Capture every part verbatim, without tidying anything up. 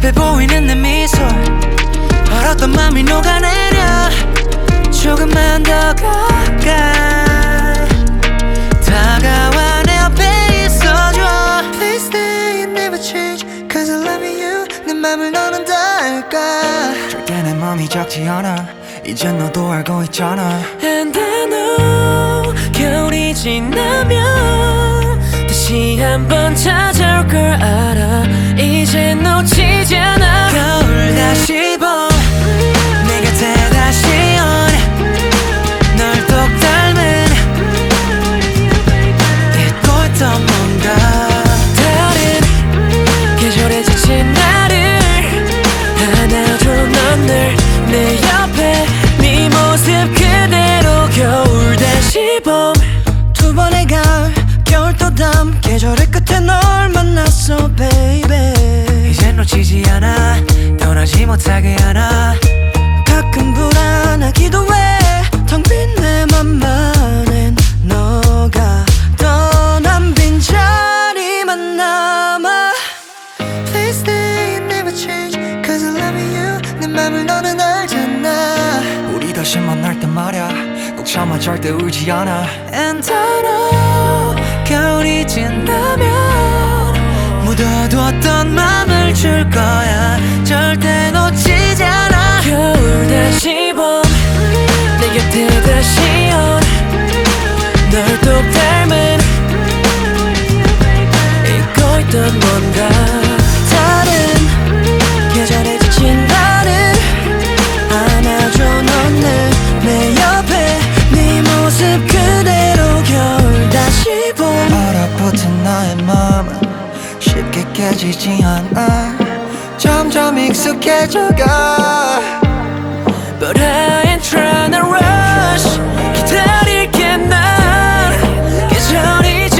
눈앞에 보이는 내 미소 얼었던 맘이 녹아내려 조금만 더 가까이 다가와 내 옆에 있어줘. Please stay and never change Cause I love you 내 맘을 너는 다 알까. 절대 내 맘이 작지 않아 이젠 너도 알고 있잖아. And I know 겨울이 지나면 다시 한번 찾아올 걸 알아. 이제 놓치지 않아. 겨울 다시 봄 내 곁에 다시 온 널 똑 닮은 잊고 있던 뭔가 다른 계절에 지친 나를 안아줘. 넌 늘 내 옆에 네 모습 그대로. 겨울 다시 봄 두 번의 가을 겨울 또 다음 계절의 끝에 널 만났어 baby. 이젠 놓치지 않아 떠나지 못하게 하나. 가끔 불안하기도 해 텅 빈 내 맘만엔 너가 떠난 빈자리만 남아. Please stay and never change Cause I love you 내 맘을 너는 알잖아. 우리 다시 만날 땐 말야 꼭 참아 절대 울지 않아. And I know 겨울이 지나면 묻어두었던 맘을 줄 거야. 절대 놓치지 않아. 겨울 다시 봄 내 곁에 다시 온 널 똑 닮은 잊고 있던 뭔가 다른 계절에 지친 나를 안아줘. 넌 늘 내 옆에 네 모습 그대로. 겨울 다시 봄 얼어붙은 나의 맘은 쉽게 깨지지 않아. 점점 익숙해져가. But I ain't tryna rush 기다릴게 난. 계절이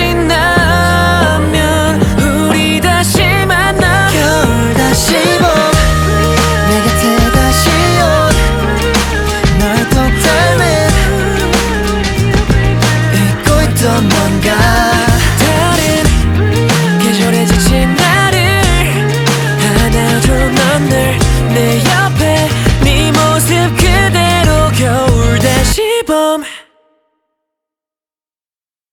지나면 우리 다시 만나. 겨울 다시 봄 내 곁에 다시 온 널 똑 닮은 잊고 있던 뭔가